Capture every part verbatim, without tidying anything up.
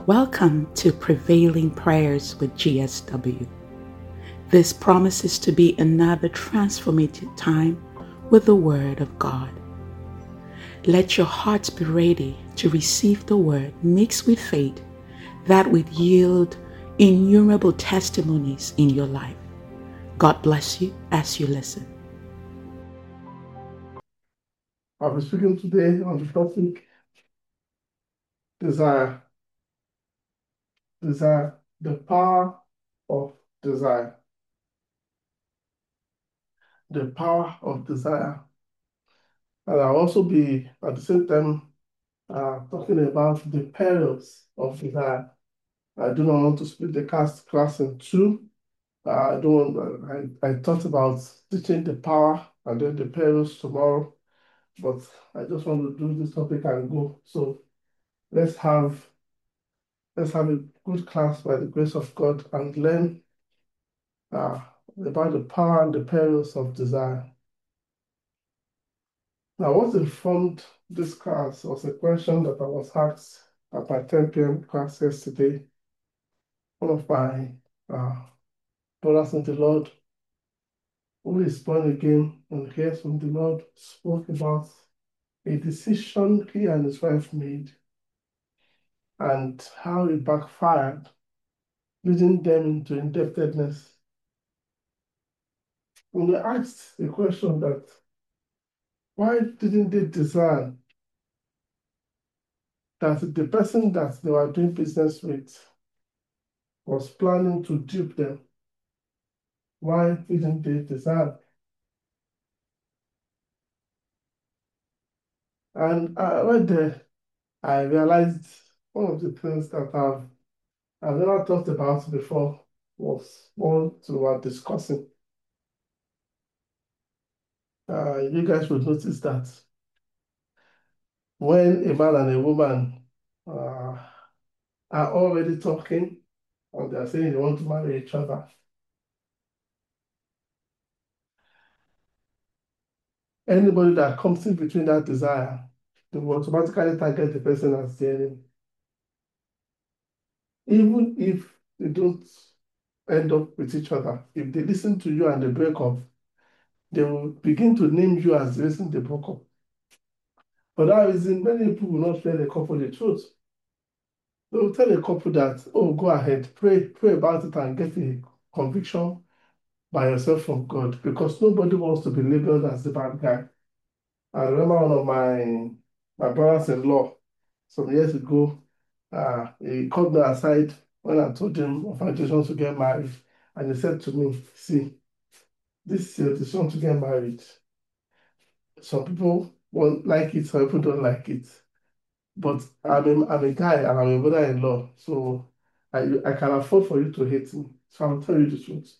Welcome to Prevailing Prayers with G S W. This promises to be another transformative time with the Word of God. Let your hearts be ready to receive the Word mixed with faith that would yield innumerable testimonies in your life. God bless you as you listen. I'll be speaking today on the topic desire. Desire, the power of desire. The power of desire. And I'll also be at the same time uh, talking about the perils of desire. I do not want to split the cast class in two. Uh, I don't want, I, I thought about teaching the power and then the perils tomorrow, but I just want to do this topic and go. So let's have let's have a good class by the grace of God and learn uh, about the power and the perils of desire. Now, what informed this class was a question that I was asked at my ten p m class yesterday. One of my uh, brothers in the Lord, who is born again and hears from the Lord, spoke about a decision he and his wife made and how it backfired, leading them into indebtedness. When they asked the question that why didn't they desire that the person that they were doing business with was planning to dupe them, why didn't they desire? And uh, right there, I realized one of the things that I've, I've never thought about before was one we were discussing. Uh, you guys will notice that when a man and a woman uh, are already talking and they're saying they want to marry each other, anybody that comes in between that desire, they will automatically target the person as the enemy. Even if they don't end up with each other, if they listen to you and they break up, they will begin to name you as the reason they broke up. For that reason, many people will not tell the couple the truth. They will tell the couple that, oh, go ahead, pray, pray about it and get a conviction by yourself from God, because nobody wants to be labeled as the bad guy. I remember one of my my brothers-in-law some years ago, uh, he called me aside when I told him of my decision to get married. And he said to me, see, this is your decision to get married. Some people won't like it, some people don't like it. But I'm a, I'm a guy and I'm a brother-in-law, so I, I can afford for you to hate me. So I'll tell you the truth.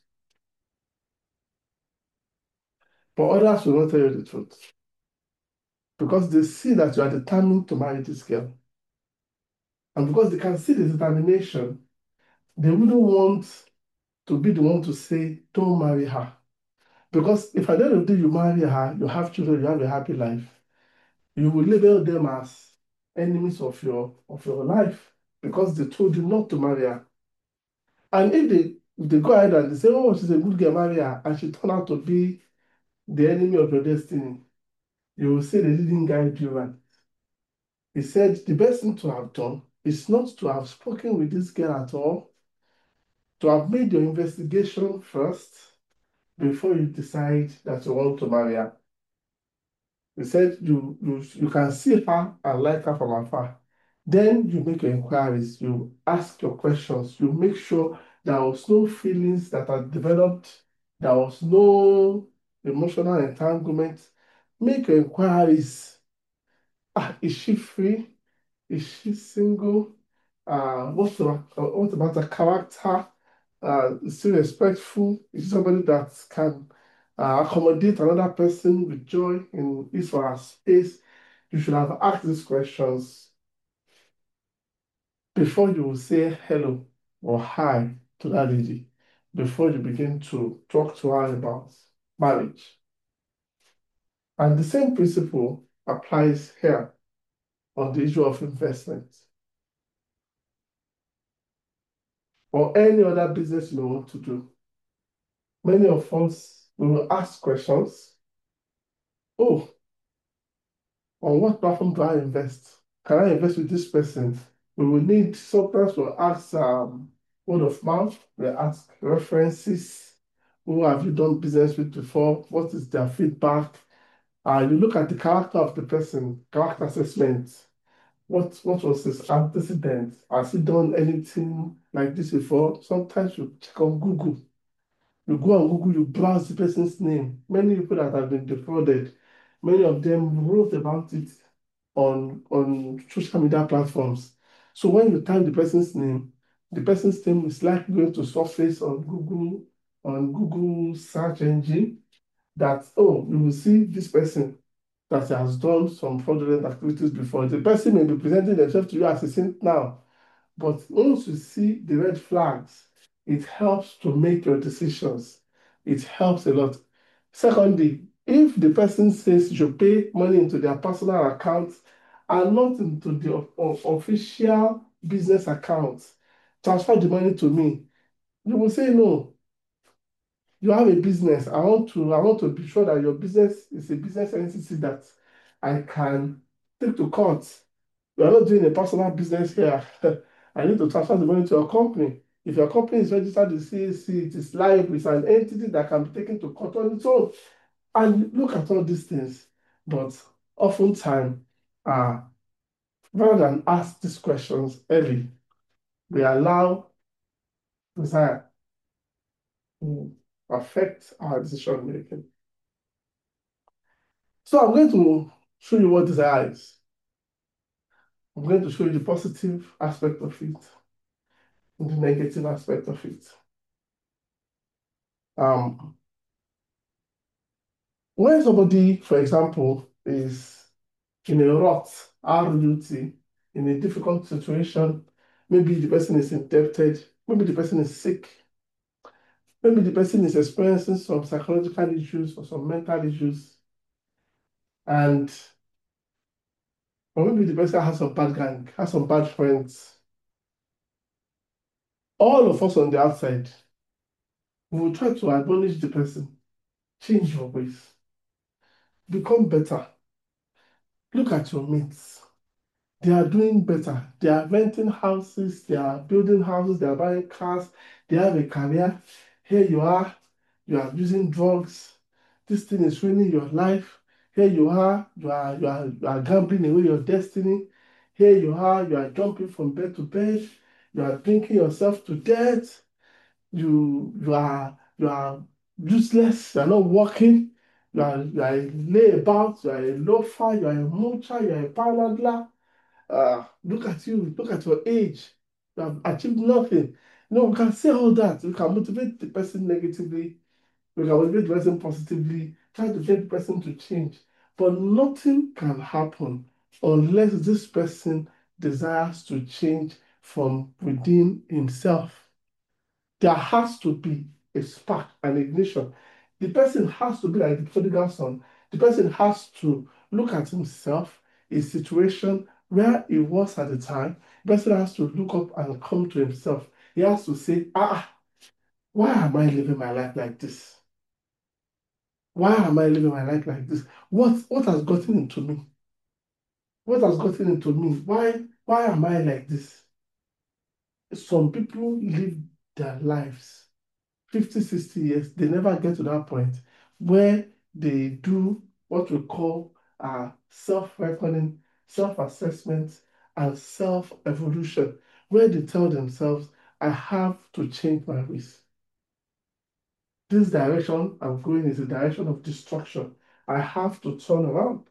But others will not tell you the truth because they see that you are determined to marry this girl. And because they can see the determination, they wouldn't want to be the one to say, don't marry her. Because if at the end of the day you marry her, you have children, you have a happy life, you will label them as enemies of your of your life because they told you not to marry her. And if they if they go ahead and they say, oh, she's a good girl, marry her, and she turned out to be the enemy of your destiny, you will say they didn't guide you right. He said the best thing to have done is not to have spoken with this girl at all, to have made your investigation first before you decide that you want to marry her. He said you, you, you can see her and like her from afar. Then you make your inquiries, you ask your questions, you make sure there was no feelings that are developed, there was no emotional entanglement. Make your inquiries. Ah, is she free? Is she single? Uh, what's about, uh, what about her character? Uh, is she respectful? Is she somebody that can uh, accommodate another person with joy in his or her space? You should have asked these questions before you will say hello or hi to that lady, before you begin to talk to her about marriage. And the same principle applies here on the issue of investment. or any other business you want to do. Many of us we will ask questions. Oh, on what platform do I invest? Can I invest with this person? We will need sometimes we'll ask um, word of mouth, we ask references. Who have you done business with before? What is their feedback? Uh, you look at the character of the person, character assessment. What what was his antecedent? Has he done anything like this before? Sometimes you check on Google. You go on Google, you browse the person's name. Many people that have been defrauded, many of them wrote about it on, on social media platforms. So when you type the person's name, the person's name is likely going to surface on Google, on Google search engine that, oh, you will see this person that has done some fraudulent activities before. The person may be presenting themselves to you as a saint now, but once you see the red flags, it helps to make your decisions. It helps a lot. Secondly, if the person says you should pay money into their personal account and not into the official business account, transfer the money to me, you will say no. You have a business. I want to, I want to be sure that your business is a business entity that I can take to court. We are not doing a personal business here. I need to transfer the money to your company. If your company is registered with C A C, it is liable. It's an entity that can be taken to court on its own. And look at all these things. But oftentimes, uh, rather than ask these questions early, we allow desire to affect our decision making. So I'm going to show you what desire is. I'm going to show you the positive aspect of it and the negative aspect of it. Um, when somebody, for example, is in a rut, R U T, in a difficult situation, maybe the person is indebted, maybe the person is sick, maybe the person is experiencing some psychological issues or some mental issues, and or maybe the person has some bad gang, has some bad friends. All of us on the outside, we will try to admonish the person, change your ways, become better. Look at your mates. They are doing better. They are renting houses, they are building houses, they are buying cars, they have a career. Here you are, you are using drugs. This thing is ruining your life. Here you are, you are, you are, you are gambling away your destiny. Here you are, you are jumping from bed to bed. You are drinking yourself to death. You, you are, you are useless. You are not working. You are, you are a layabout. You are a loafer. You are a moocher. You are a panadler. Uh, look at you, look at your age. You have achieved nothing. No, we can say all that. We can motivate the person negatively. We can motivate the person positively. Try to get the person to change. But nothing can happen unless this person desires to change from within himself. There has to be a spark, an ignition. The person has to be like the prodigal son. The person has to look at himself, a situation where he was at the time. The person has to look up and come to himself. He has to say, ah, why am I living my life like this? Why am I living my life like this? What, what has gotten into me? What has gotten into me? Why, why am I like this? Some people live their lives fifty, sixty years, they never get to that point where they do what we call uh, self-reckoning, self-assessment, and self-evolution, where they tell themselves, I have to change my ways. This direction I'm going is a direction of destruction. I have to turn around.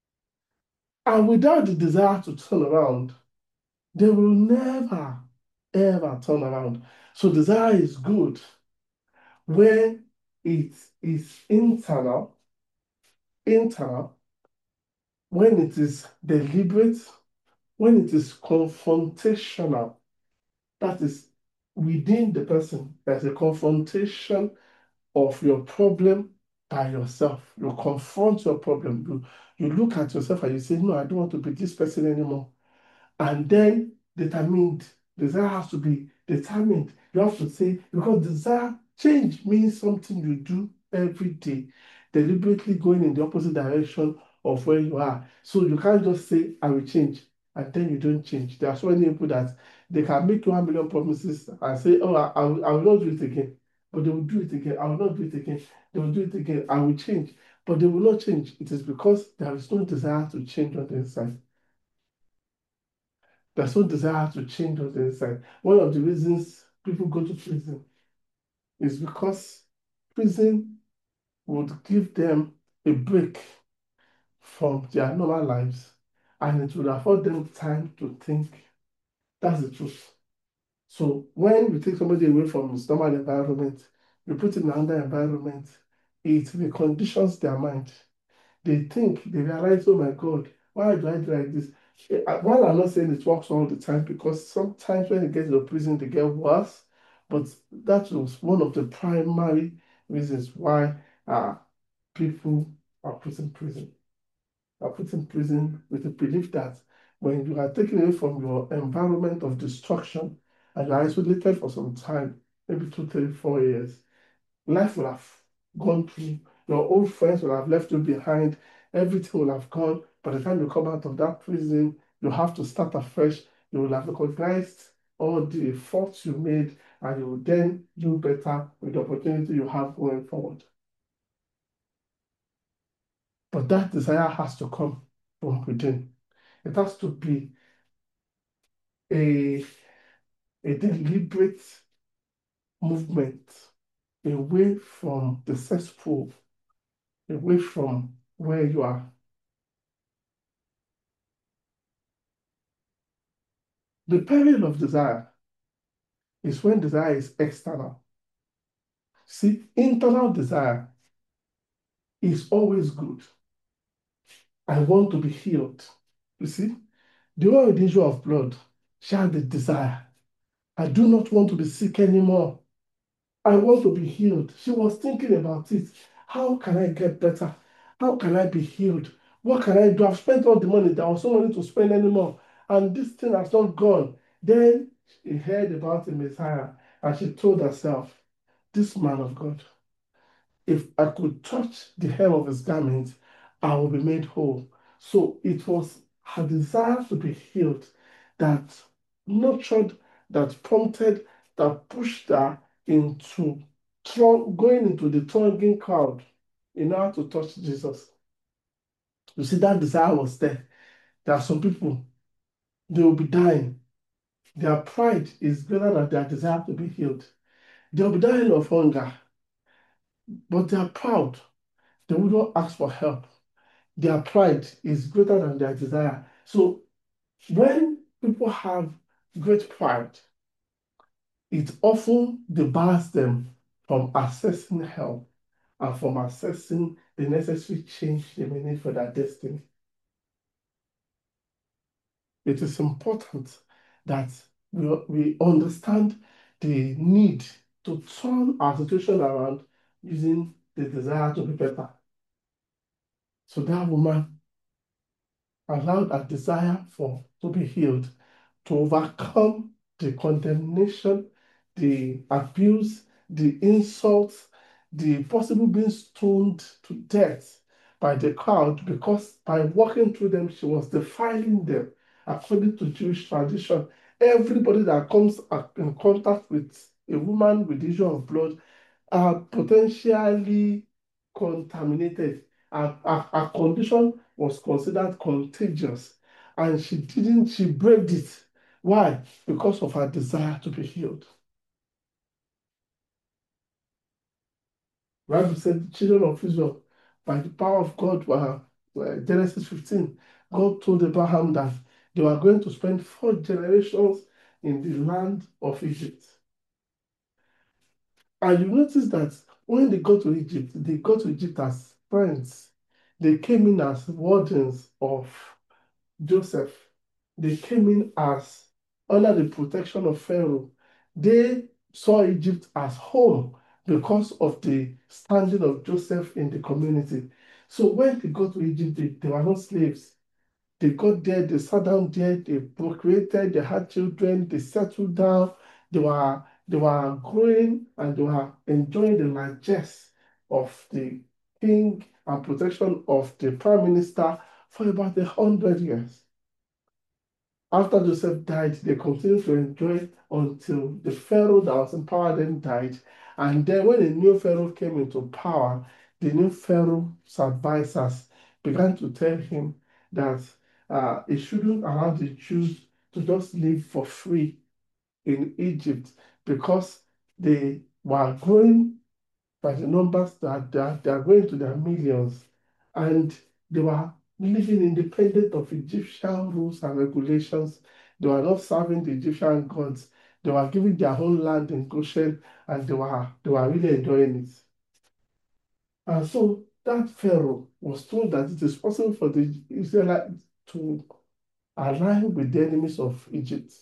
And without the desire to turn around, they will never, ever turn around. So desire is good when it is internal, internal, when it is deliberate, when it is confrontational, that is within the person, there's a confrontation of your problem by yourself. You confront your problem. You, you look at yourself and you say, no, I don't want to be this person anymore. And then determined, desire has to be determined. You have to say, because desire, change means something you do every day, deliberately going in the opposite direction of where you are. So you can't just say, I will change, and then you don't change. There are so many people that they can make one million promises and say, oh, I, I, will, I will not do it again. But they will do it again. I will not do it again. They will do it again. I will change. But they will not change. It is because there is no desire to change on the inside. There's no desire to change on the inside. One of the reasons people go to prison is because prison would give them a break from their normal lives, and it would afford them time to think. That's the truth. So when you take somebody away from his normal environment, you put him in another environment, it reconditions their mind. They think, they realize, oh my God, why do I do like this? Eh, uh, While I'm not saying it works all the time, because sometimes when they get to the prison, they get worse, but that was one of the primary reasons why uh, people are put in prison. Are put in prison with the belief that when you are taken away from your environment of destruction and you are isolated for some time, maybe two, three, four years, life will have gone through. Your old friends will have left you behind. Everything will have gone. By the time you come out of that prison, you have to start afresh. You will have recognized all the faults you made, and you will then do better with the opportunity you have going forward. But that desire has to come from within. It has to be a, a deliberate movement away from the cesspool, away from where you are. The peril of desire is when desire is external. See, internal desire is always good. I want to be healed. You see, the one with the issue of blood, she had the desire. I do not want to be sick anymore. I want to be healed. She was thinking about it. How can I get better? How can I be healed? What can I do? I've spent all the money. There was no money to spend anymore. And this thing has not gone. Then she heard about the Messiah and she told herself, this man of God, if I could touch the hem of his garment, I will be made whole. So it was her desire to be healed that nurtured, that prompted, that pushed her into throng, going into the thronging crowd in order to touch Jesus. You see, that desire was there. There are some people, they will be dying. Their pride is greater than their desire to be healed. They'll be dying of hunger, but they are proud. They will not ask for help. Their pride is greater than their desire. So when people have great pride, it often debars them from accessing help and from accessing the necessary change they may need for their destiny. It is important that we, we understand the need to turn our situation around using the desire to be better. So that woman allowed a desire for to be healed, to overcome the condemnation, the abuse, the insults, the possible being stoned to death by the crowd, because by walking through them, she was defiling them. According to Jewish tradition, everybody that comes in contact with a woman with the issue of blood are potentially contaminated. Her, her, her condition was considered contagious, and she didn't, she braved it. Why? Because of her desire to be healed. The Bible said the children of Israel, by the power of God, were, were Genesis fifteen. God told Abraham that they were going to spend four generations in the land of Egypt. And you notice that when they got to Egypt, they got to Egypt as friends. They came in as wardens of Joseph. They came in as under the protection of Pharaoh. They saw Egypt as home because of the standing of Joseph in the community. So when they got to Egypt, they, they were not slaves. They got there, they sat down there, they procreated, they had children, they settled down, They were they were growing and they were enjoying the largesse of the king and protection of the prime minister for about a hundred years. After Joseph died, they continued to enjoy it until the Pharaoh that was in power then died. And then when a new Pharaoh came into power, the new Pharaoh's advisors began to tell him that uh, he shouldn't allow the Jews to just live for free in Egypt because they were growing by the numbers that they are, they are going to their millions, and they were living independent of Egyptian rules and regulations. They were not serving the Egyptian gods. They were giving their own land in Goshen, and they were they were really enjoying it. And so that Pharaoh was told that it is possible for the Israelites to align with the enemies of Egypt,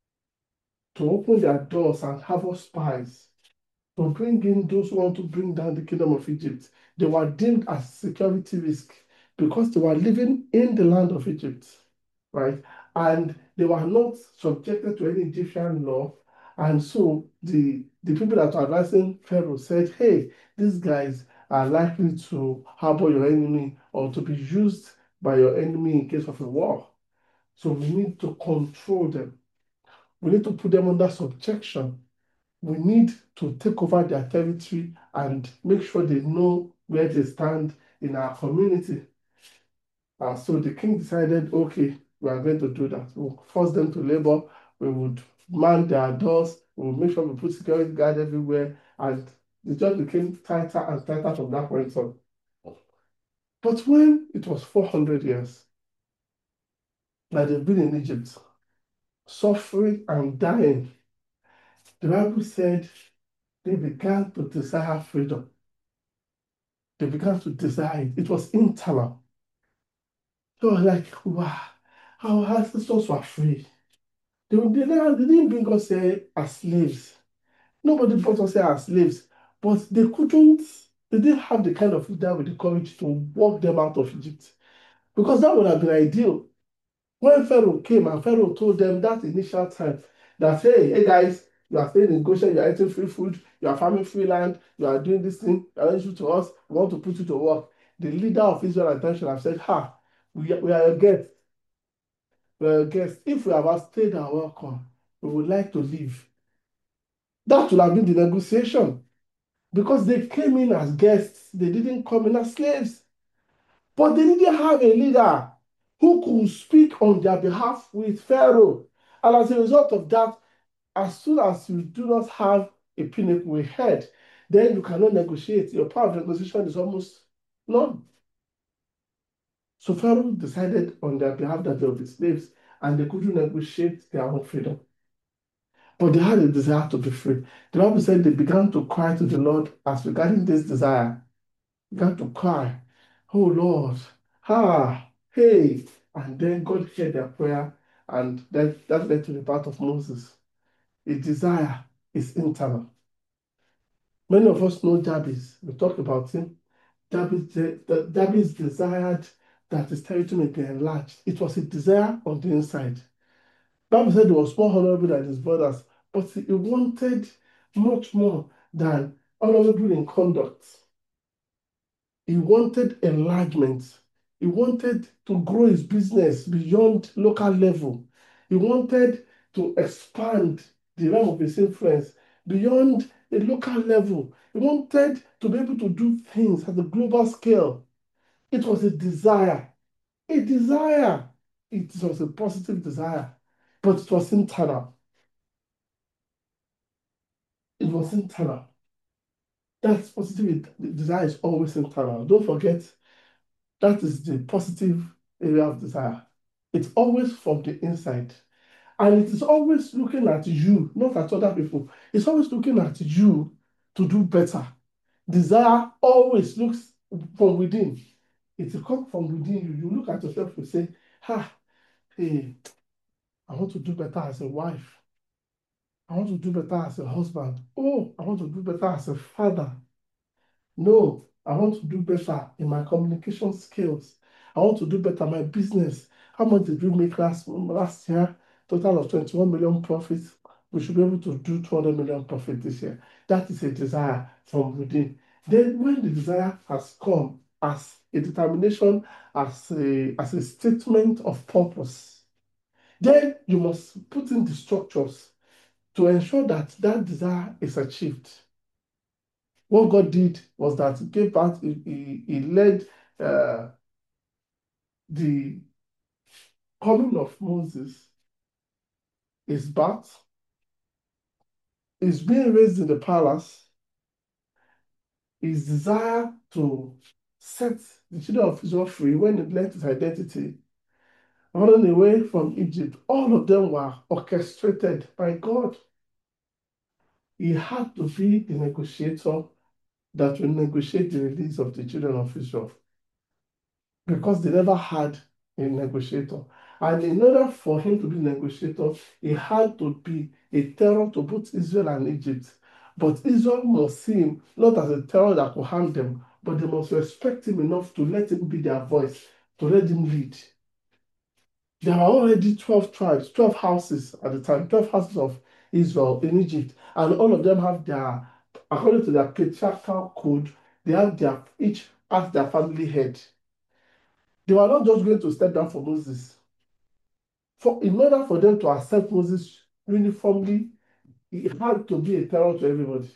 to open their doors and harvest spies, to bring in those who want to bring down the kingdom of Egypt. They were deemed as security risk because they were living in the land of Egypt, right? And they were not subjected to any Egyptian law. And so the, the people that were advising Pharaoh said, hey, these guys are likely to harbor your enemy or to be used by your enemy in case of a war. So we need to control them. We need to put them under subjection. We need to take over their territory and make sure they know where they stand in our community. And so the king decided, okay, we are going to do that. We'll force them to labor. We would man their doors. We will make sure we put security guard everywhere. And it just became tighter and tighter from that point on. But when it was four hundred years that they've been in Egypt, suffering and dying, the Bible said they began to desire freedom. They began to desire it. It was internal. They were like, wow, our ancestors were free. They, they, they didn't bring us here as slaves. Nobody brought us here as slaves. But they couldn't, they didn't have the kind of leader with the courage to walk them out of Egypt. Because that would have been ideal. When Pharaoh came and Pharaoh told them that initial time that, hey, hey guys, you are staying in Goshen, you are eating free food, you are farming free land, you are doing this thing, you are doing to us, we want to put you to work. The leader of Israel at that time have said, ha, we, we are your guests. We are your guests. If we have outstayed our welcome, we would like to leave. That would have been the negotiation. Because they came in as guests, they didn't come in as slaves. But they didn't have a leader who could speak on their behalf with Pharaoh. And as a result of that, as soon as you do not have a pinnacle head, then you cannot negotiate. Your power of negotiation is almost none. So Pharaoh decided on their behalf that they would be slaves and they couldn't negotiate their own freedom. But they had a desire to be free. The Bible said they began to cry to the Lord as regarding this desire. They began to cry, oh Lord, ah, hey. And then God heard their prayer, and that, that led to the part of Moses. A desire is internal. Many of us know Jabez. We talked about him. Jabez, Jabez desired that his territory may be enlarged. It was a desire on the inside. Bible said he was more honorable than his brothers, but he wanted much more than honorable in conduct. He wanted enlargement. He wanted to grow his business beyond local level. He wanted to expand the realm of his influence beyond a local level. He wanted to be able to do things at a global scale. It was a desire. A desire. It was a positive desire, but it was internal. It was internal. That positive desire is always internal. Don't forget, that is the positive area of desire. It's always from the inside. And it is always looking at you, not at other people. It's always looking at you to do better. Desire always looks from within. It will come from within you. You look at yourself and say, ha, hey, I want to do better as a wife. I want to do better as a husband. Oh, I want to do better as a father. No, I want to do better in my communication skills. I want to do better in my business. How much did we make last, last year? Total of twenty-one million profits. we should be able to do two hundred million profit this year. That is a desire from within. Then when the desire has come as a determination, as a, as a statement of purpose, then you must put in the structures to ensure that that desire is achieved. What God did was that He gave birth, He, he, he led uh, the coming of Moses, his birth, his being raised in the palace, his desire to set the children of Israel free when he learned his identity, running away from Egypt. All of them were orchestrated by God. He had to be the negotiator that will negotiate the release of the children of Israel, because they never had a negotiator. And in order for him to be a negotiator, he had to be a terror to both Israel and Egypt. But Israel must see him not as a terror that could harm them, but they must respect him enough to let him be their voice, to let him lead. There were already twelve tribes, twelve houses at the time, twelve houses of Israel in Egypt, and all of them have their, according to their patriarchal code, they have their, each has their family head. They were not just going to step down for Moses. For, in order for them to accept Moses uniformly, he had to be a terror to everybody.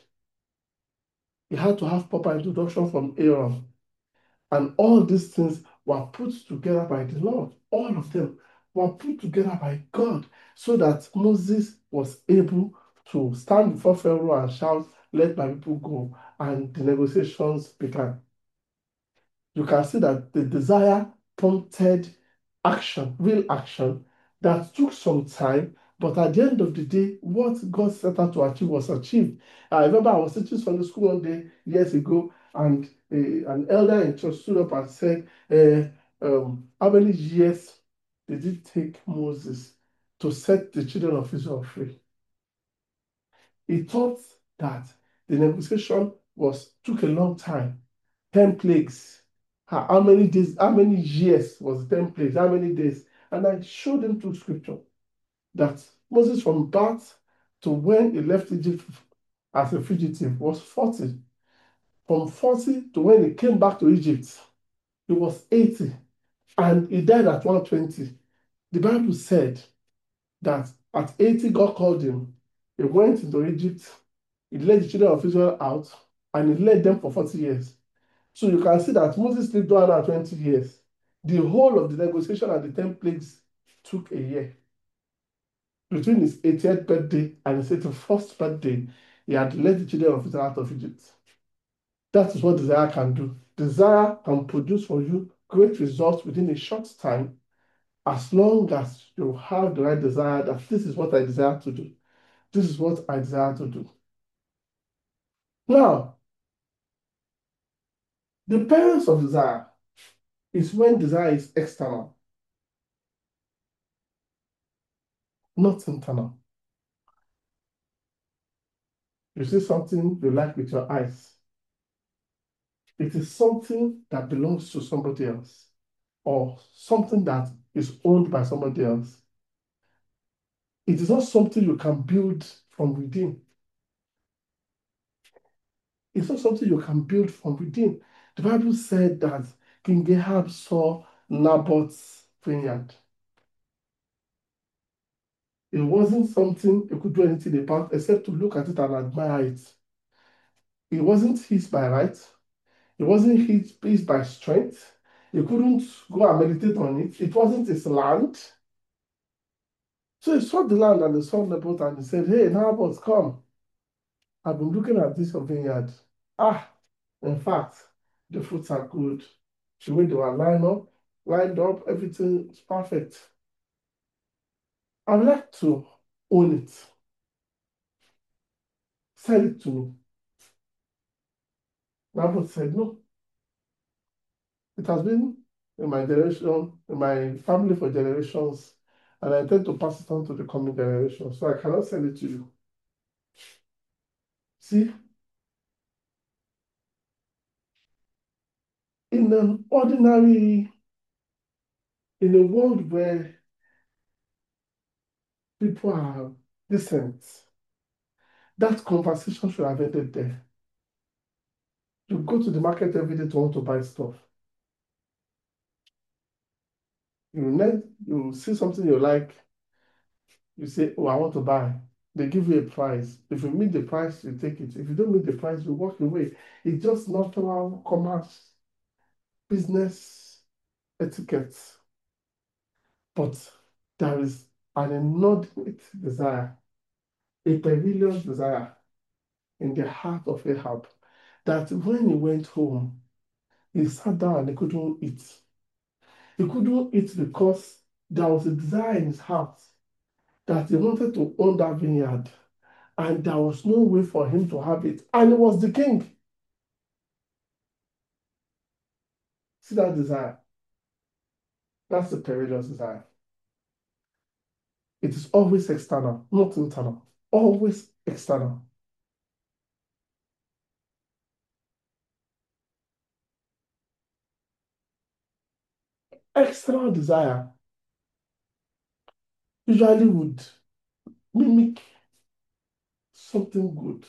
He had to have proper introduction from Aaron. And all these things were put together by the Lord. All of them were put together by God, so that Moses was able to stand before Pharaoh and shout, "Let my people go." And the negotiations began. You can see that the desire prompted action, real action, that took some time, but at the end of the day, what God set out to achieve was achieved. I remember I was teaching Sunday school one day years ago, and uh, an elder in church stood up and said, uh, um, how many years did it take Moses to set the children of Israel free? He thought that the negotiation was took a long time, ten plagues. How, how many days, how many years was the ten plagues? How many days? And I showed him through scripture that Moses from birth to when he left Egypt as a fugitive was forty. From forty to when he came back to Egypt, he was eighty. And he died at one hundred twenty. The Bible said that at eighty, God called him. He went into Egypt. He led the children of Israel out, and he led them for forty years. So you can see that Moses lived one hundred twenty years. The whole of the negotiation and the ten plagues took a year. Between his eightieth birthday and his eighty-first birthday, he had led the children of Israel out of Egypt. That is what desire can do. Desire can produce for you great results within a short time, as long as you have the right desire that this is what I desire to do. This is what I desire to do. Now, the parents of desire is when desire is external, not internal. You see something you like with your eyes. It is something that belongs to somebody else, or something that is owned by somebody else. It is not something you can build from within. It's not something you can build from within. The Bible said that King Ahab saw Naboth's vineyard. It wasn't something he could do anything about except to look at it and admire it. It wasn't his by right. It wasn't his, his by strength. He couldn't go and meditate on it. It wasn't his land. So he saw the land and he saw Naboth and he said, "Hey, Naboth, come. I've been looking at this your vineyard. Ah, in fact, the fruits are good. The way they were lined up, lined up, everything is perfect. I'd like to own it. Sell it to me." Naboth said, "No, it has been in my generation, in my family for generations, and I intend to pass it on to the coming generation, so I cannot sell it to you." See, in an ordinary, in a world where people are decent, That conversation should have ended there. You go to the market every day to want to buy stuff. You net, you see something you like, you say, oh, I want to buy. They give you a price. If you meet the price, you take it. If you don't meet the price, you walk away. It's just natural commerce, business etiquette. But there is an inordinate desire, a perilous desire in the heart of Ahab that when he went home, he sat down and he couldn't eat. He couldn't eat because there was a desire in his heart that he wanted to own that vineyard, and there was no way for him to have it. And he was the king. See that desire? That's the perilous desire. It is always external, not internal. Always external. External desire usually would mimic something good.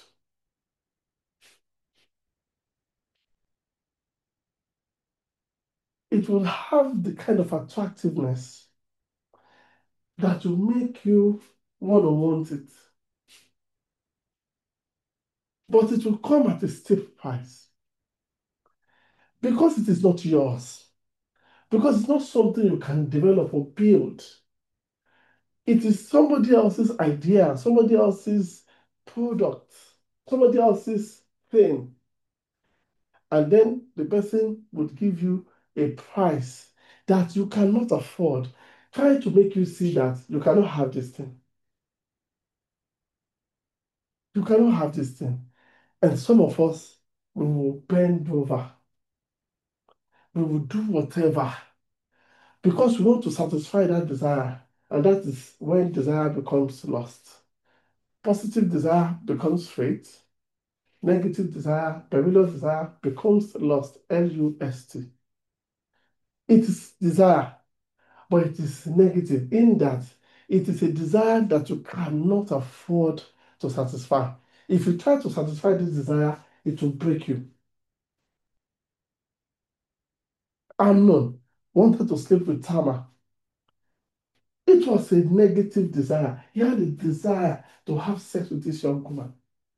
It will have the kind of attractiveness that will make you want to want it. But it will come at a steep price because it is not yours, because it's not something you can develop or build. It is somebody else's idea, somebody else's product, somebody else's thing. And then the person would give you a price that you cannot afford, trying to make you see that you cannot have this thing. You cannot have this thing. And some of us, we will bend over. We will do whatever because we want to satisfy that desire. And that is when desire becomes lost. Positive desire becomes faith. Negative desire, perilous desire becomes lost. L U S T. It is desire, but it is negative in that it is a desire that you cannot afford to satisfy. If you try to satisfy this desire, it will break you. Amnon wanted to sleep with Tamar. It was a negative desire. He had a desire to have sex with this young woman.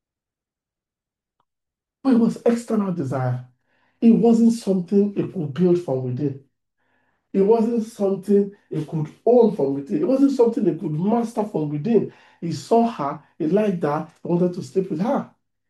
But it was external desire. It wasn't something he could build from within. It wasn't something he could own from within. It wasn't something he could master from within. He saw her, he liked her, he wanted to sleep with her.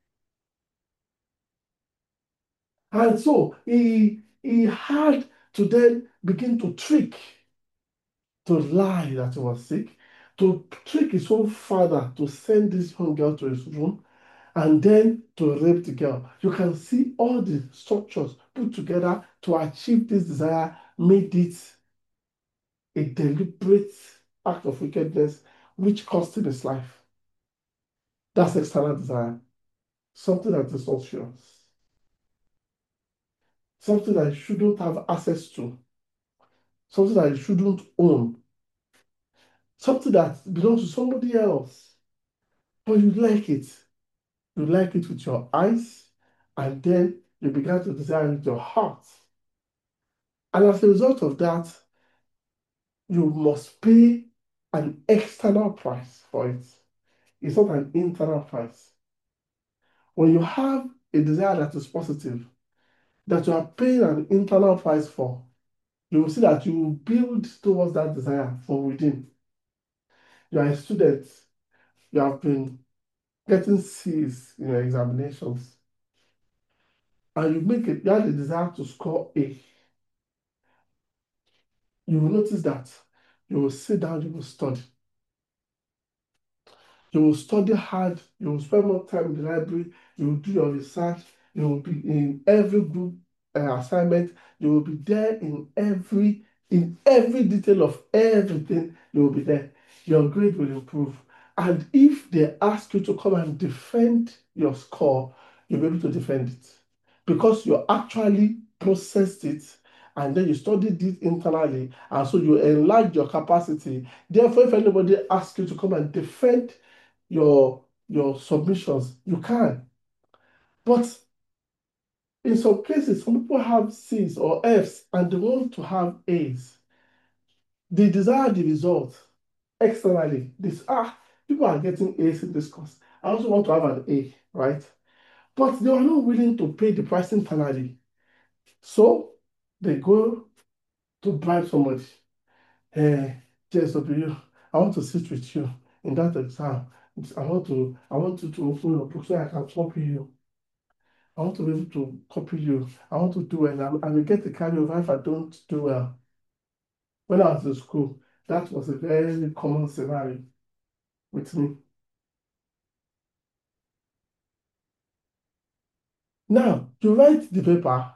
And so he, he had to then begin to trick, to lie that he was sick, to trick his own father to send this young girl to his room, and then to rape the girl. You can see all the structures put together to achieve this desire, made it a deliberate act of wickedness which cost him his life. That's external desire. Something that is not yours. Something that you shouldn't have access to. Something that you shouldn't own. Something that belongs to somebody else. But you like it. You like it with your eyes, and then you began to desire it with your heart. And as a result of that, you must pay an external price for it. It's not an internal price. When you have a desire that is positive, that you are paying an internal price for, you will see that you will build towards that desire from within. You are a student, you have been getting C's in your examinations, and you make it, you have the desire to score A. You will notice that you will sit down, you will study. You will study hard, you will spend more time in the library, you will do your research, you will be in every group uh, assignment, you will be there in every in every detail of everything, you will be there. Your grade will improve. And if they ask you to come and defend your score, you'll be able to defend it. Because you actually processed it and then you studied it internally, and so you enlarge your capacity. Therefore, if anybody asks you to come and defend your your submissions, you can. But in some cases, some people have C's or F's and they want to have A's. They desire the result externally. This ah, people are getting A's in this course. I also want to have an A, right? But they are not willing to pay the price internally. So they go to bribe somebody. Hey, J S W, I want to sit with you in that exam. I want to, I want you to open your book so I can copy you. I want to be able to copy you. I want to do well. I, I will get the carryover if I don't do well. When I was in school, that was a very common scenario with me. Now, you write the paper,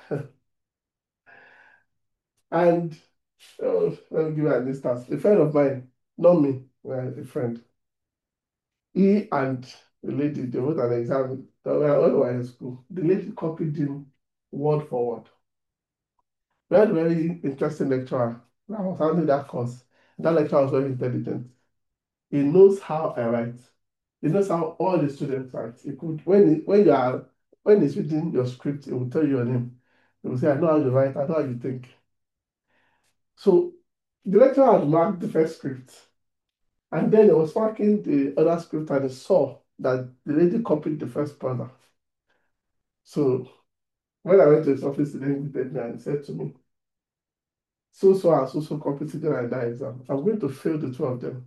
and oh, let me give you an instance. A friend of mine, not me, uh, a friend, he and the lady, they wrote an exam. They were when we were in school. The lady copied him word for word. We had a very interesting lecturer that was handling that course. That lecturer was very intelligent. He knows how I write. He knows how all the students write. He could when he, when you are when he's reading your script, he will tell you your name. He will say, I know how you write, I know how you think. So the lecturer had marked the first script, and then he was marking the other script, and he saw that the lady copied the first brother. So when I went to his office, he then invited me and he said to me, so so and so so copied together in that exam. I'm going to fail the two of them.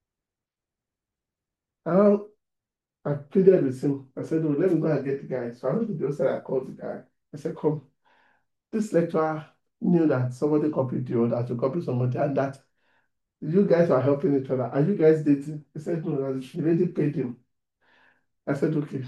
And I pleaded with him. I said, oh, let me go and get the guy. So I went to the outside, I called the guy. I said, come. This lecturer knew that somebody copied you or that you copied somebody and that you guys are helping each other. Are you guys dating? He said, no, that the lady paid him. I said, okay.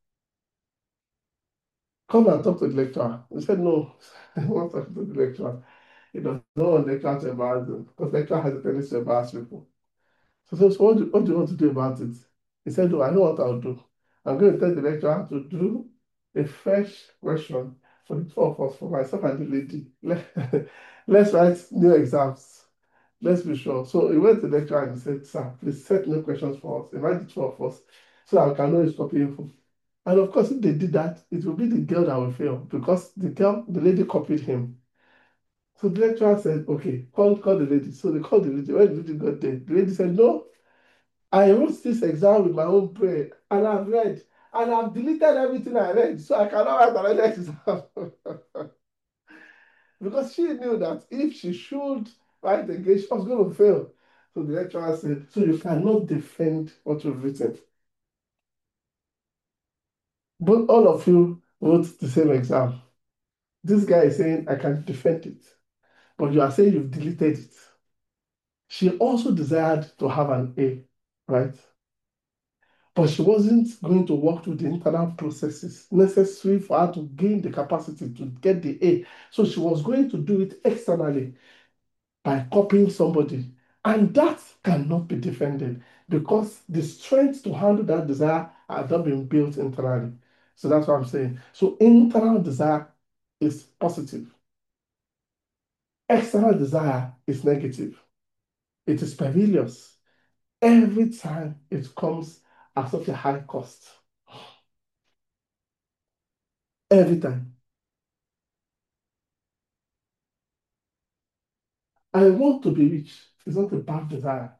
Come and talk to the lecturer. He said, no. He wants to talk to the lecturer. He does not want the lecturer to embarrass him because the lecturer has a tendency to embarrass people. So, so, so what, do, what do you want to do about it? He said, oh, I know what I'll do. I'm going to tell the lecturer to do a fresh question for the two of us, for myself and the lady. Let, let's write new exams. Let's be sure. So he went to the lecturer and he said, sir, please set new questions for us. Invite the two of us so that we can know his copying from. And of course, if they did that, it will be the girl that will fail because the girl, the lady copied him. So the lecturer said, okay, call, call the lady. So they called the lady. When the lady got there, the lady said, no, I wrote this exam with my own brain and I've read and I've deleted everything I read, so I cannot write another exam. Because she knew that if she should write again, she was going to fail. So the lecturer said, so you cannot defend what you've written. But all of you wrote the same exam. This guy is saying, I can defend it. But you are saying you've deleted it. She also desired to have an A, right? But she wasn't going to work through the internal processes necessary for her to gain the capacity to get the A. So she was going to do it externally by copying somebody. And that cannot be defended because the strength to handle that desire has not been built internally. So that's what I'm saying. So internal desire is positive. External desire is negative. It is perilous. Every time it comes at such a high cost. Every time. I want to be rich. It's not a bad desire.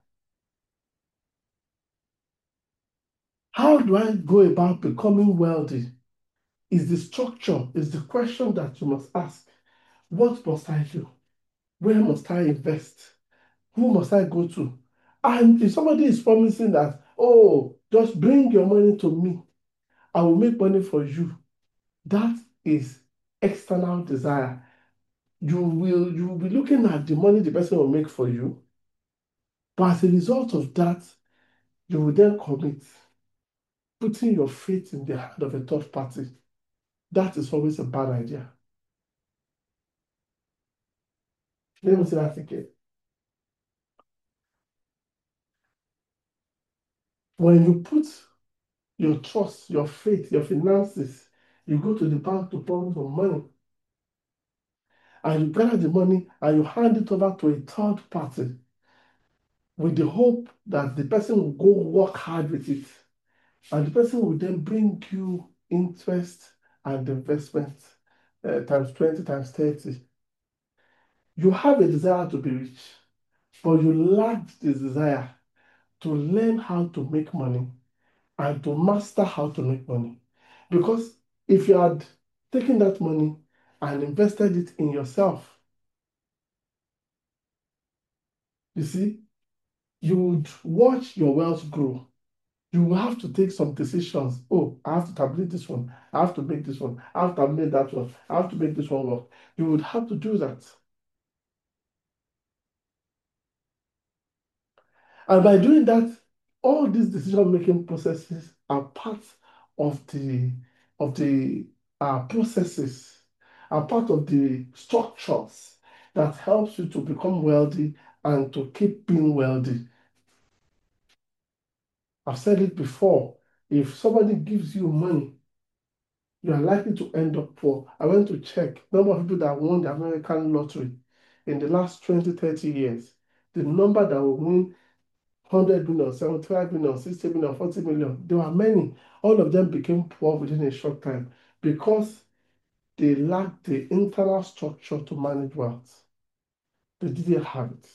How do I go about becoming wealthy? Is the structure, is the question that you must ask. What must I do? Where must I invest? Who must I go to? And if somebody is promising that, oh, just bring your money to me, I will make money for you. That is external desire. You will, you will be looking at the money the person will make for you. But as a result of that, you will then commit, putting your faith in the hand of a third party. That is always a bad idea. Let me say that again. When you put your trust, your faith, your finances, you go to the bank to borrow some money, and you gather the money and you hand it over to a third party with the hope that the person will go work hard with it. And the person will then bring you interest and investment uh, times twenty, times thirty. You have a desire to be rich, but you lack the desire to learn how to make money and to master how to make money. Because if you had taken that money and invested it in yourself, you see, you would watch your wealth grow. You will have to take some decisions. Oh, I have to tabulate this one. I have to make this one. I have to tabulate that one. I have to make this one work. You would have to do that. And by doing that, all these decision-making processes are part of the of the uh, processes, are part of the structures that helps you to become wealthy and to keep being wealthy. I've said it before. If somebody gives you money, you are likely to end up poor. I went to check number of people that won the American lottery in the last twenty, thirty years. The number that will win one hundred million, seventy-five million, sixty million, forty million. There were many. All of them became poor within a short time because they lacked the internal structure to manage wealth. They didn't have it.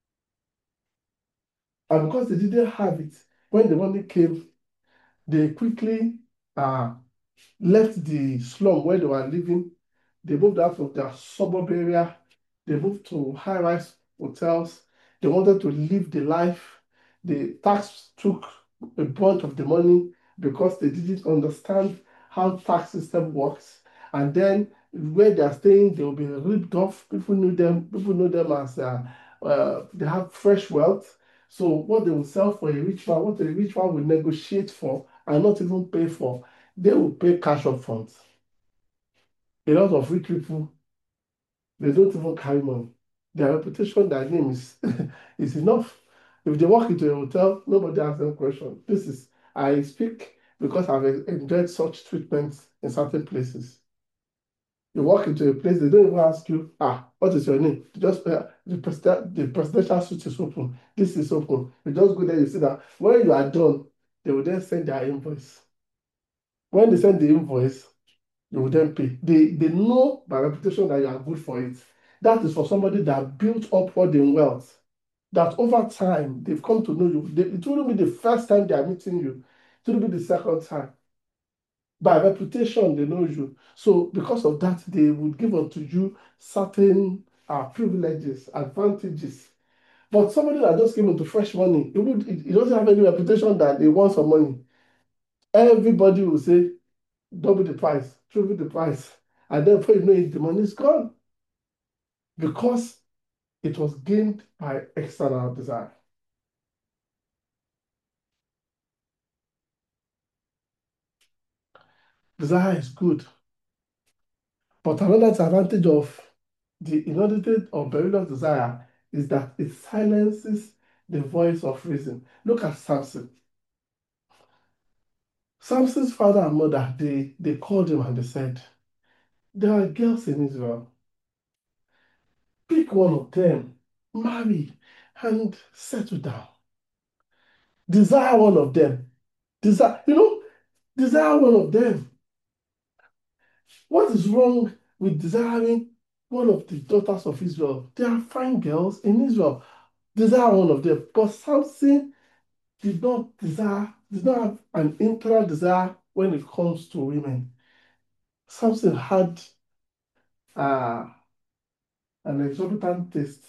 And because they didn't have it, when the money came, they quickly uh, left the slum where they were living. They moved out of their suburb area. They moved to high-rise hotels. They wanted to live the life. The tax took a bunch of the money because they didn't understand how tax system works. And then where they are staying, they will be ripped off. People knew them. People know them as uh, uh, they have fresh wealth. So what they will sell for a rich man, what a rich man will negotiate for and not even pay for, they will pay cash up front. A lot of rich people, they don't even carry money. Their reputation, their name is, is enough. If they walk into a hotel, nobody asks them question. This is, I speak because I've enjoyed such treatments in certain places. You walk into a place, they don't even ask you, ah, what is your name? You just, uh, the, president, the presidential suite is open. This is open. You just go there, you see that. When you are done, they will then send their invoice. When they send the invoice, you will then pay. They, they know by reputation that you are good for it. That is for somebody that built upward in wealth. That over time, they've come to know you. They, it wouldn't be the first time they are meeting you. It wouldn't be the second time. By reputation, they know you. So because of that, they would give unto you certain uh, privileges, advantages. But somebody that just came into fresh money, it, would, it, it doesn't have any reputation that they want some money. Everybody will say, double the price, triple the price. And then before you know it, the money is gone. Because it was gained by external desire. Desire is good. But another disadvantage of the inordinate or perilous desire is that it silences the voice of reason. Look at Samson. Samson's father and mother, they, they called him and they said, there are girls in Israel. Pick one of them, marry, and settle down. Desire one of them. Desire, you know, desire one of them. What is wrong with desiring one of the daughters of Israel? There are fine girls in Israel. Desire one of them. But Samson did not desire, did not have an internal desire when it comes to women. Samson had uh, an exorbitant taste.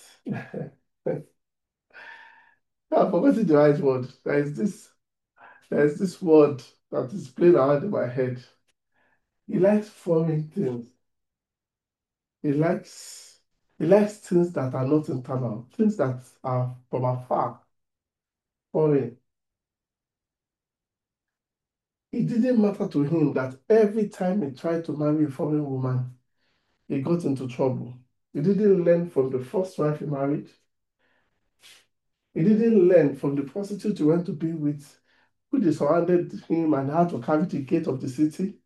I'm forgetting the right word. There is this, there is this word that is playing around in my head. He likes foreign things. He likes he likes things that are not internal, things that are from afar, foreign. It didn't matter to him that every time he tried to marry a foreign woman, he got into trouble. He didn't learn from the first wife he married. He didn't learn from the prostitute he went to be with, who they surrounded him and had to carry the gate of the city.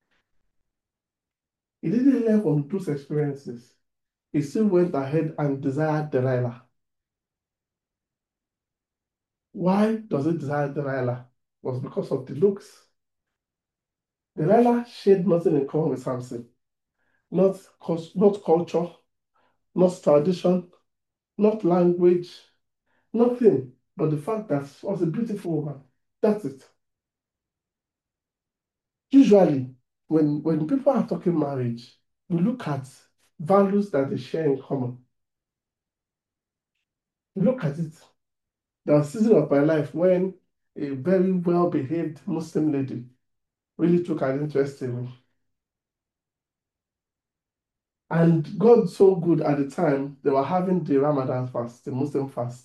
He didn't learn from those experiences. He still went ahead and desired Delilah. Why does he desire Delilah? was because of the looks. Delilah shared nothing in common with Samson, not, not culture, not tradition, not language, nothing but the fact that she was a beautiful woman. That's it. Usually, when, when people are talking marriage, we look at values that they share in common. We look at it. There was a season of my life when a very well-behaved Muslim lady really took an interest in me. And God so good at the time, they were having the Ramadan fast, the Muslim fast.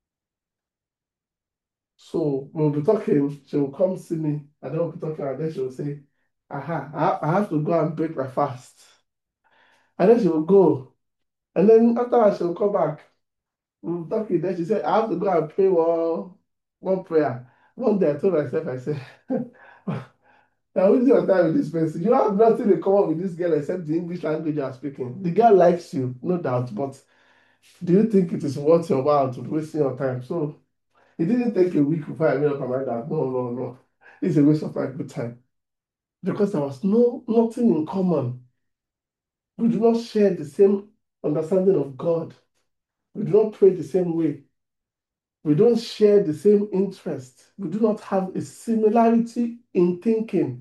So we'll be talking, she will come see me, and then we'll be talking, and then she will say, aha, I, I have to go and break my fast. And then she will go. And then after that, she will come back. We'll be talking. Then she said, I have to go and pray one, one prayer. One day I told myself, I said, now wasting your time with this person. You have nothing in common with this girl except the English language you are speaking. The girl likes you, no doubt, but do you think it is worth your while to wasting your time? So it didn't take a week before I made up my mind that no, no, no, it's a waste of my good time. Because there was no nothing in common. We do not share the same understanding of God. We do not pray the same way. We don't share the same interest. We do not have a similarity in thinking.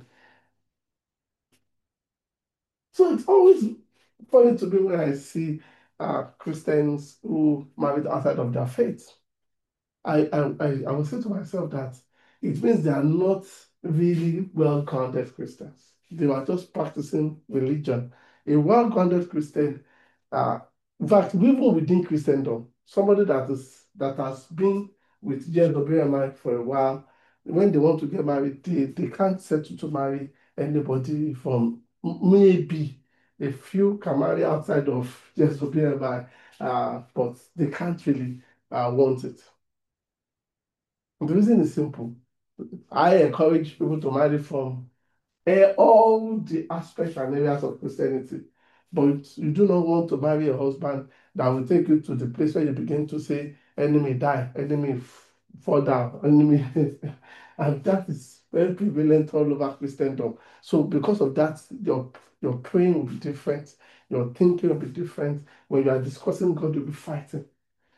So it's always funny to me when I see uh, Christians who married outside of their faith. I, I, I, I will say to myself that it means they are not really well-grounded Christians. They are just practicing religion. A well-grounded Christian, uh, in fact, even within Christendom, somebody that is that has been with J W M I for a while, when they want to get married, they, they can't settle to marry anybody from maybe a few can marry outside of J W M I, uh, but they can't really uh, want it. The reason is simple. I encourage people to marry from uh, all the aspects and areas of Christianity, but you do not want to marry a husband that will take you to the place where you begin to say, enemy die, enemy f- fall down, enemy. And that is very prevalent all over Christendom. So because of that, your, your praying will be different, your thinking will be different. When you are discussing God, you'll be fighting.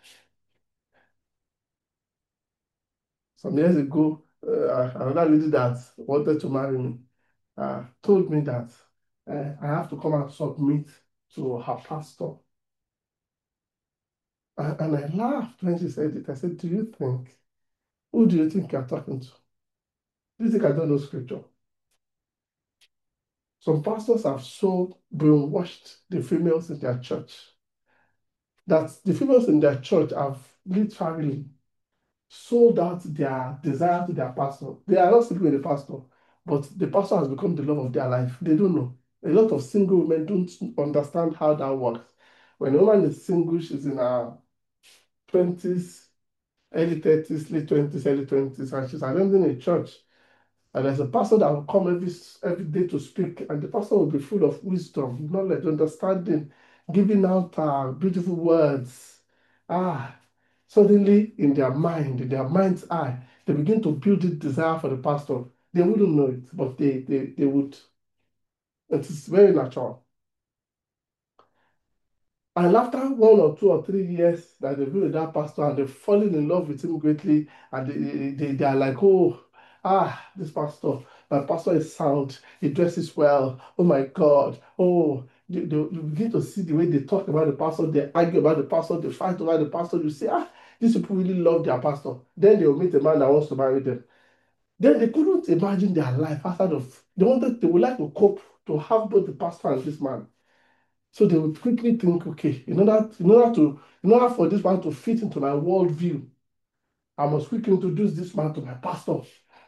Some years ago, uh, another lady that wanted to marry me uh, told me that uh, I have to come and submit to her pastor. Uh, and I laughed when she said it. I said, do you think, who do you think you're talking to? Do you think I don't know scripture? Some pastors have so brainwashed the females in their church that the females in their church have literally sold out their desire to their pastor. They are not sleeping with the pastor, but the pastor has become the love of their life. They don't know. A lot of single women don't understand how that works. When a woman is single, she's in her twenties, early thirties, late twenties, early twenties, and she's attending a church. And there's a pastor that will come every, every day to speak, and the pastor will be full of wisdom, knowledge, understanding, giving out uh, beautiful words. Ah, suddenly in their mind, in their mind's eye, they begin to build this desire for the pastor. They wouldn't know it, but they, they, they would. It is very natural. And after one or two or three years that they've been with that pastor and they've fallen in love with him greatly, and they, they, they are like, oh, ah, this pastor, my pastor is sound, he dresses well, oh my God, oh, they, they, you begin to see the way they talk about the pastor, they argue about the pastor, they fight about the pastor, you say, ah, these people really love their pastor. Then they'll meet a man that wants to marry them. Then they couldn't imagine their life outside of, they wanted, they would like to cope, to have both the pastor and this man. So they would quickly think, okay, in order, in order to, in order for this man to fit into my worldview, I must quickly introduce this man to my pastor.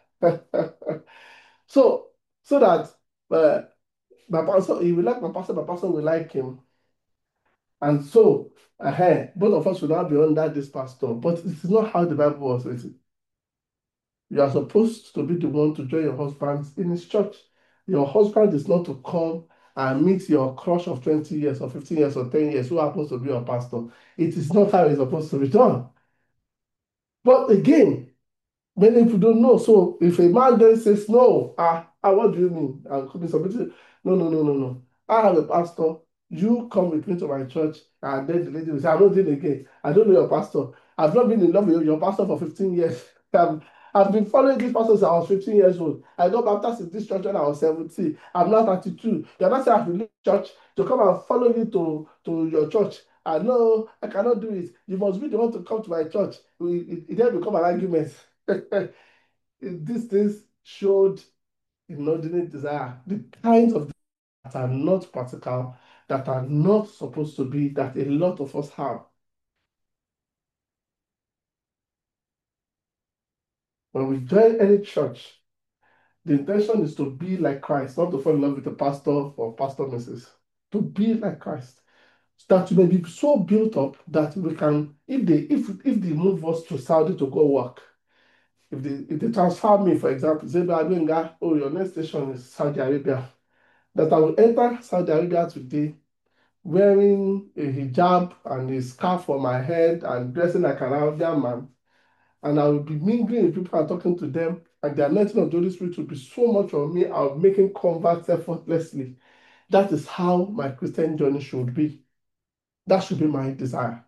so, so that uh, my pastor, he will like my pastor, my pastor will like him. And so, uh, both of us will now be under this pastor. But it is not how the Bible was written. You are supposed to be the one to join your husband in his church. Your husband is not to come and meet your crush of twenty years or fifteen years or ten years who happens to be your pastor. It is not how it's supposed to be done. But again, Many people don't know. So if a man then says no, ah, ah what do you mean? I'm coming submitting. No, no, no, no, no. I have a pastor. You come with me to my church, and then the lady will say, I'm not doing it again. I don't know your pastor. I've not been in love with your pastor for fifteen years. I've, I've been following this pastor since I was fifteen years old. I got baptized in this church when I was seventeen. I'm now thirty-two. You're not saying I have to leave church to come and follow you to, to your church. I know I cannot do it. You must be the one to come to my church. It, it, it then become an argument. These things showed inordinate desire, the kinds of that are not practical, that are not supposed to be, that a lot of us have. When we join any church, the intention is to be like Christ, not to fall in love with the pastor or pastor missus To be like Christ. So that we may be so built up that we can, if they if if they move us to Saudi to go work, if they if they transfer me, for example, say, "Benga, oh, your next station is Saudi Arabia," that I will enter Saudi Arabia today wearing a hijab and a scarf on my head and dressing like an Arabian man, and I will be mingling with people and talking to them, and the anointing of the Holy Spirit will be so much on me, I'll be making converts effortlessly. That is how my Christian journey should be. That should be my desire.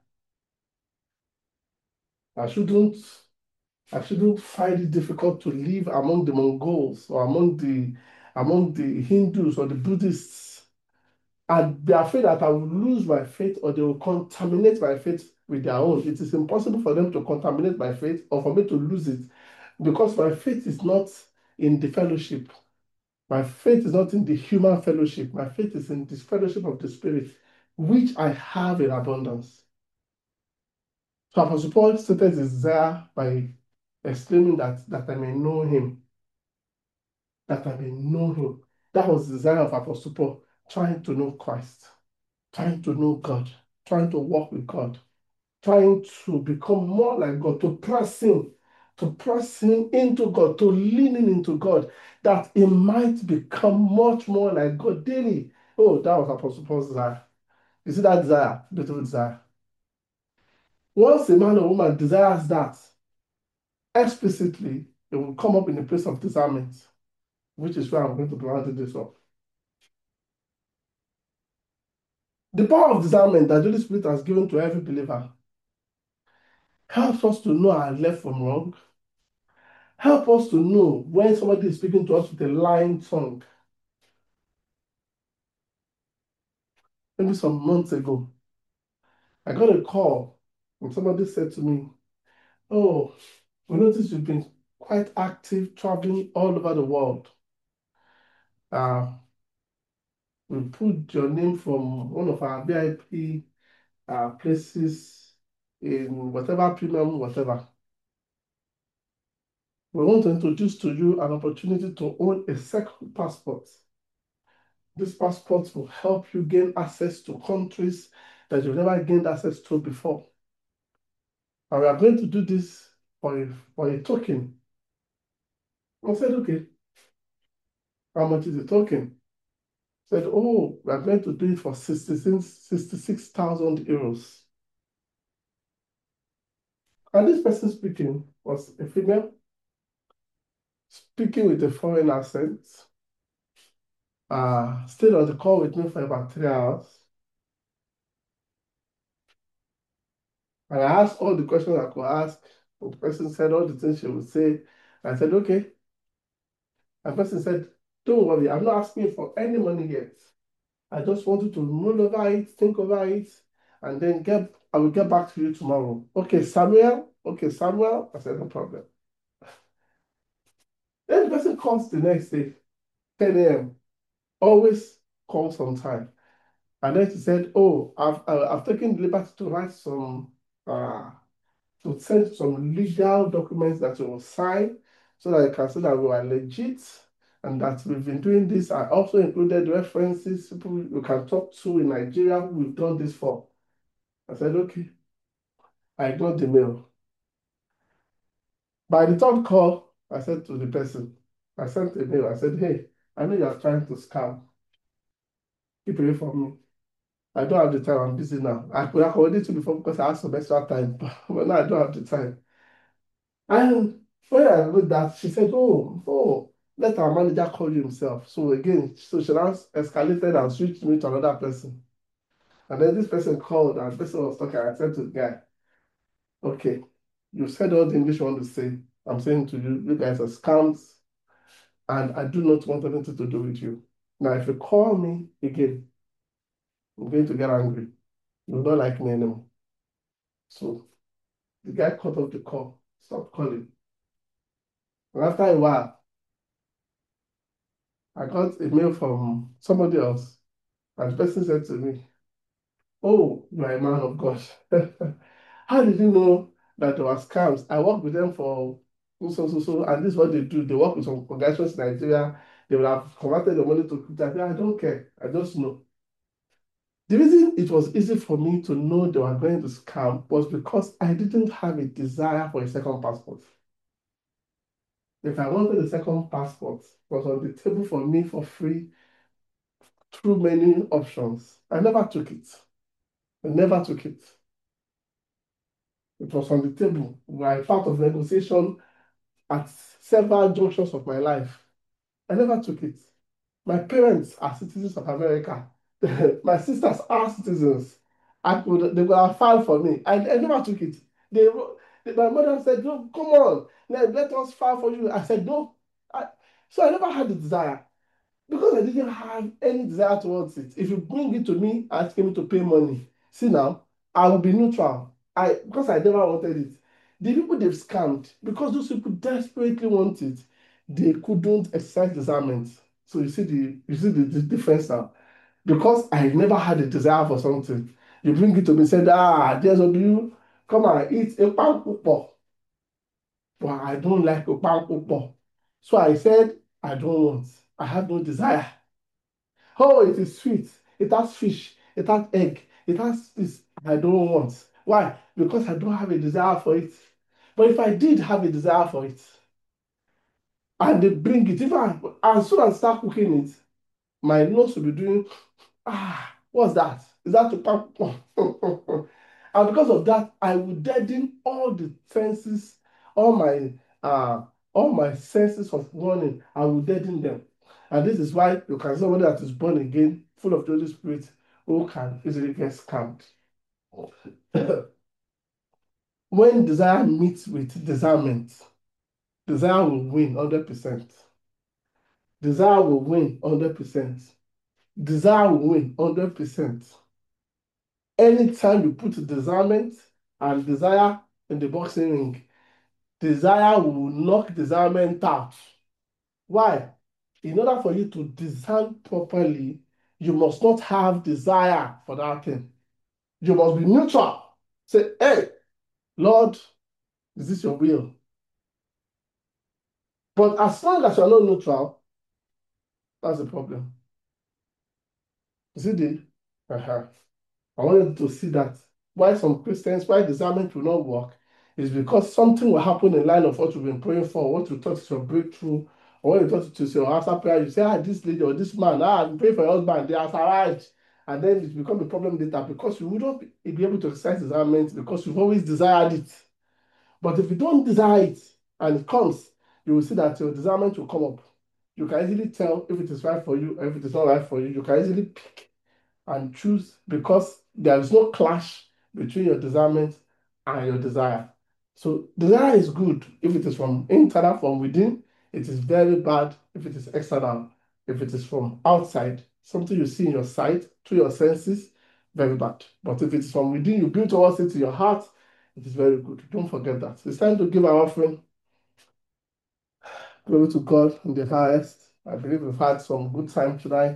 I shouldn't I shouldn't find it difficult to live among the Mongols or among the among the Hindus or the Buddhists and be afraid that I will lose my faith or they will contaminate my faith with their own. It is impossible for them to contaminate my faith or for me to lose it because my faith is not in the fellowship. My faith is not in the human fellowship. My faith is in this fellowship of the Spirit, which I have in abundance. So Apostle Paul stated his desire by exclaiming that, that I may know him, that I may know him. That was the desire of Apostle Paul, trying to know Christ, trying to know God, trying to walk with God, trying to become more like God, to press him, to press him into God, to lean in into God, that he might become much more like God daily. Oh, that was Apostle Paul's desire. You see that desire, beautiful desire. Once a man or woman desires that explicitly, it will come up in the place of discernment, which is where I'm going to be rounding this up. The power of discernment that the Holy Spirit has given to every believer helps us to know our left from wrong, help us to know when somebody is speaking to us with a lying tongue. Maybe some months ago, I got a call and somebody said to me, "Oh, we noticed you've been quite active traveling all over the world. Uh, we put your name from one of our V I P uh, places in whatever premium, whatever. We want to introduce to you an opportunity to own a second passport. This passport will help you gain access to countries that you've never gained access to before. And we are going to do this for a, for a token." I said, "Okay, how much is the token?" Said, "Oh, we are going to do it for sixty-six thousand euros. And this person speaking was a female, speaking with a foreign accent, uh, stayed on the call with me for about three hours. And I asked all the questions I could ask. The person said all the things she would say. I said, "Okay." The person said, "Don't worry, I'm not asking you for any money yet. I just want you to mull over it, think over it, and then get I will get back to you tomorrow." "Okay, Samuel." "Okay, Samuel." I said, "No problem." Then the person calls the next day, ten a m Always calls on time. And then she said, "Oh, I've uh, I've taken the liberty to write some uh to send some legal documents that you will sign so that you can say that we are legit and that we've been doing this." I also included references, people you can talk to in Nigeria who we've done this for. I said, "Okay." I ignored the mail. By the third call, I said to the person, I sent a mail. I said, "Hey, I know you are trying to scam. Keep away from me. I don't have the time. I'm busy now. I could accommodate you before because I asked some extra time, but now I don't have the time." And When I wrote that, she said, oh, oh, let our manager call you himself. So again, so she now escalated and switched me to another person. And then this person called and the person was talking. I said to the guy, okay, you said all the English you want to say. I'm saying to you, you guys are scams, and I do not want anything to do with you. Now, if you call me again, I'm going to get angry. You don't like me anymore. So the guy cut off the call, stopped calling. And after a while, I got a mail from somebody else, and the person said to me, oh, you are a man of God. How did you know that there were scams? I worked with them for so, so, so, so, and this is what they do. They work with some organizations in Nigeria. They will have converted the money to crypto. I don't care. I just know. The reason it was easy for me to know they were going to scam was because I didn't have a desire for a second passport. If I wanted a second passport, it was on the table for me for free through many options. I never took it. I never took it. It was on the table. We were part of negotiation at several junctions of my life. I never took it. My parents are citizens of America. My sisters are citizens. I could, they would have filed for me. I, I never took it. They, they, my mother said, no, come on, let, let us file for you. I said, no. I, so I never had the desire because I didn't have any desire towards it. If you bring it to me, asking me to pay money, see now, I will be neutral. I because I never wanted it. The people they've scammed, because those people desperately want it, they couldn't exercise discernment. So you see the you see the, the difference now. Because I never had a desire for something. You bring it to me, said, ah, there's a you come and eat a pan pupo. But I don't like a pan pupo. So I said, I don't want. I have no desire. Oh, it is sweet. It has fish. It has egg. It has this. I don't want. Why? Because I don't have a desire for it. But if I did have a desire for it, and they bring it, if I, as soon as I start cooking it, my nose will be doing, ah, what's that? Is that to pam? And because of that, I will deaden all the senses, all my uh, all my senses of warning. I will deaden them. And this is why you can see somebody that is born again, full of the Holy Spirit, who can easily get scammed. When desire meets with discernment, desire will win one hundred percent. Desire will win one hundred percent. Desire will win one hundred percent. Anytime you put discernment and desire in the boxing ring, desire will knock discernment out. Why? In order for you to discern properly, you must not have desire for that thing. You must be neutral. Say, hey, Lord, is this your will? But as long as you're not neutral, that's the problem. You see the? Uh-huh. I wanted to see that why some Christians, why discernment will not work, is because something will happen in line of what you've been praying for, what you thought is your breakthrough, or what you thought is your answer prayer. You say, ah, this lady or this man, ah, I'm praying for your husband, they have arrived. And then it becomes a problem later because you wouldn't be be able to exercise discernment because you've always desired it. But if you don't desire it and it comes, you will see that your discernment will come up. You can easily tell if it is right for you or if it is not right for you. You can easily pick and choose because there is no clash between your discernment and your desire. So desire is good if it is from internal, from within. It is very bad if it is external. If it is from outside, something you see in your sight, through your senses, very bad. But if it is from within, you build towards it in your heart, it is very good. Don't forget that. It's time to give our offering. Glory to God in the highest. I believe we've had some good time tonight.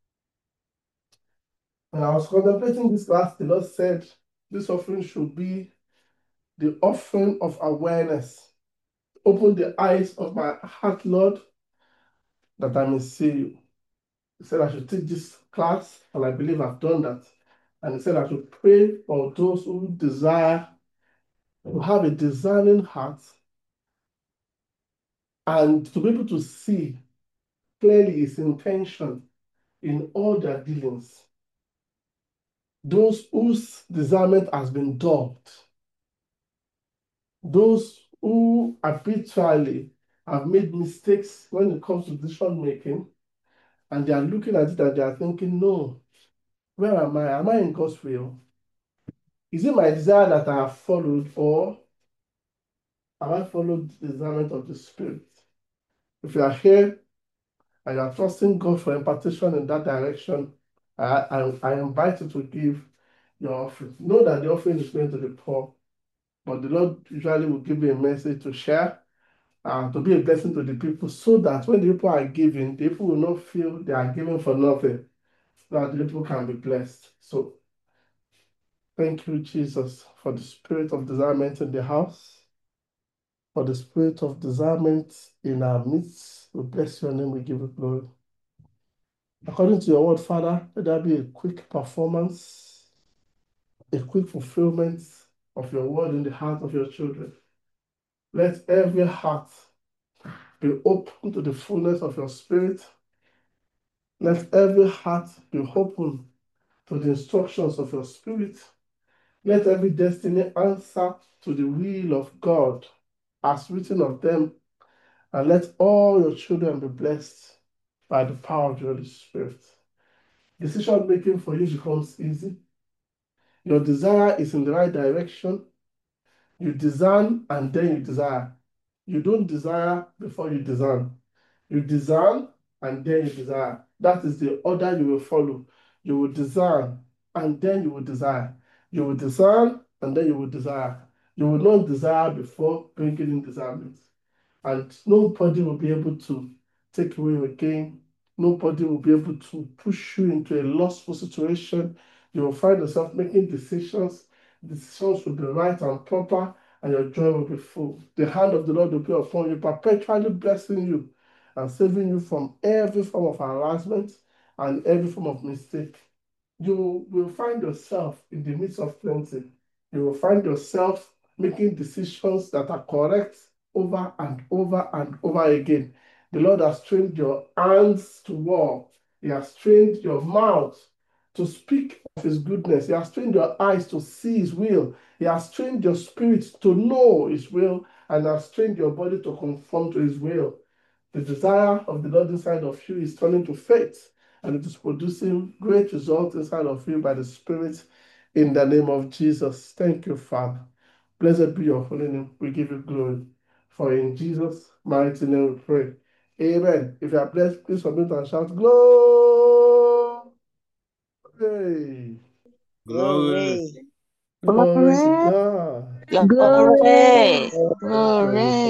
When I was contemplating this class, the Lord said this offering should be the offering of awareness. Open the eyes of my heart, Lord, that I may see you. He said I should take this class, and I believe I've done that. And he said I should pray for those who desire to have a discerning heart and to be able to see clearly his intention in all their dealings. Those whose discernment has been dulled, those who habitually have made mistakes when it comes to decision making, and they are looking at it and they are thinking, no, where am I? Am I in God's will? Is it my desire that I have followed, or have I followed the discernment of the Spirit? If you are here and you are trusting God for impartation in that direction, I, I, I invite you to give your offering. Know that the offering is going to the poor, but the Lord usually will give you a message to share, uh, to be a blessing to the people, so that when the people are giving, the people will not feel they are giving for nothing, so that the people can be blessed. So thank you, Jesus, for the spirit of discernment in the house, for the spirit of discernment in our midst. We bless your name, we give you glory. According to your word, Father, let there be a quick performance, a quick fulfillment of your word in the heart of your children. Let every heart be open to the fullness of your spirit. Let every heart be open to the instructions of your spirit. Let every destiny answer to the will of God as written of them. And let all your children be blessed by the power of the Holy Spirit. Decision making for you becomes easy. Your desire is in the right direction. You discern and then you desire. You don't desire before you discern. You discern and then you desire. That is the order you will follow. You will discern and then you will desire. You will discern and then you will desire. You will not desire before bringing in discernment. And nobody will be able to take away your gain. Nobody will be able to push you into a lustful situation. You will find yourself making decisions. Decisions will be right and proper, and your joy will be full. The hand of the Lord will be upon you, perpetually blessing you and saving you from every form of harassment and every form of mistake. You will find yourself in the midst of plenty. You will find yourself making decisions that are correct over and over and over again. The Lord has trained your hands to war. He has trained your mouth to speak of His goodness. He has trained your eyes to see His will. He has trained your spirit to know His will, and has trained your body to conform to His will. The desire of the Lord inside of you is turning to faith, and it is producing great results inside of you by the Spirit in the name of Jesus. Thank you, Father. Blessed be your holy name. We give you glory. For in Jesus' mighty name we pray. Amen. If you are blessed, please submit and shout, Glory! Glory. Glory. Glory to Glory. God. Glory. Glory. Thank you, Glory.